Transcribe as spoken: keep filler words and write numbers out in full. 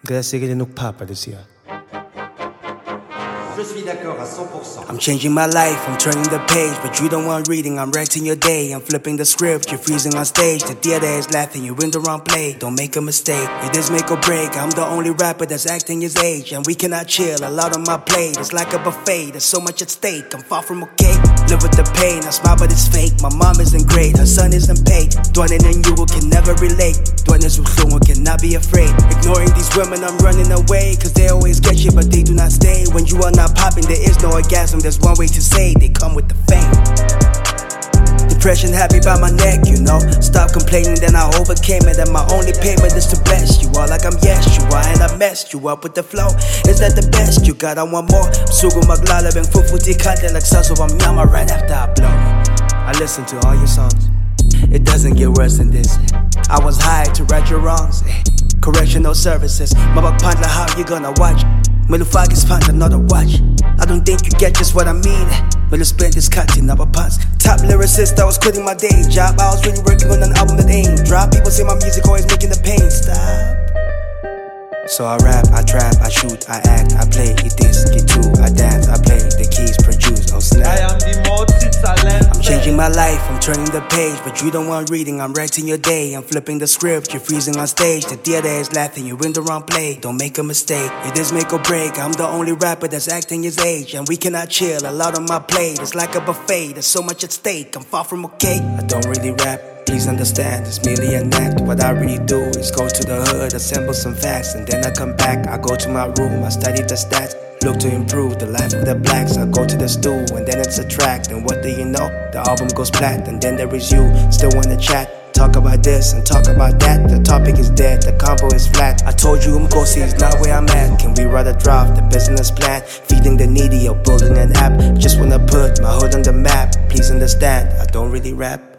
Grazie nuk papa this year. Je suis d'accord à cent pour cent. I'm changing my life, I'm turning the page, but you don't want reading, I'm writing your day. I'm flipping the script, you're freezing on stage. The theater is laughing, you're in the wrong play. Don't make a mistake, it is make or break. I'm the only rapper that's acting his age, and we cannot chill, a lot on my plate. It's like a buffet, there's so much at stake. I'm far from okay, live with the pain. I smile but it's fake, my mom isn't great, her son isn't paid. Dwayne and you can never relate. Dwayne is cannot be afraid. Ignoring these women, I'm running away, cause they always get you but they do not stay. When you are not popping, there is no orgasm, there's one way to say they come with the fame. Depression had me by my neck, you know. Stop complaining, then I overcame it, and my only payment is to bless you all like I'm yes, you are, and I messed you up with the flow. Is that the best you got? I want more. Sugo maglalabang fufuti kante like saso yama right after I blow. I listen to all your songs, it doesn't get worse than this. I was hired to right your wrongs, correctional services. Mabagpantla, how you gonna watch? Melufagis pant another watch. I don't think you get just what I mean. Melu spend this cutting up a pants. Top lyricist, I was quitting my day job. I was really working on an album that ain't drop. People say my music always making the pain stop. So I rap, I trap, I shoot, I act, I play, it this, get two, I dance, I play, the keys produce, oh snap. I am the multi-talent. I'm changing my life, I'm turning the page, but you don't want reading, I'm writing your day. I'm flipping the script, you're freezing on stage. The theater is laughing, you're in the wrong play. Don't make a mistake, it is make or break. I'm the only rapper that's acting his age, and we cannot chill, a lot on my plate. It's like a buffet, there's so much at stake. I'm far from okay, I don't really rap, please understand, it's merely an act. What I really do is go to the hood, assemble some facts, and then I come back. I go to my room, I study the stats, look to improve the life of the blacks. I go to the stool, and then it's a track. And what do you know? The album goes plat, and then there is you, still wanna chat. Talk about this and talk about that. The topic is dead, the combo is flat. I told you Mkosi is not where I'm at. Can we rather drop the business plan? Feeding the needy or building an app. Just wanna put my hood on the map. Please understand, I don't really rap.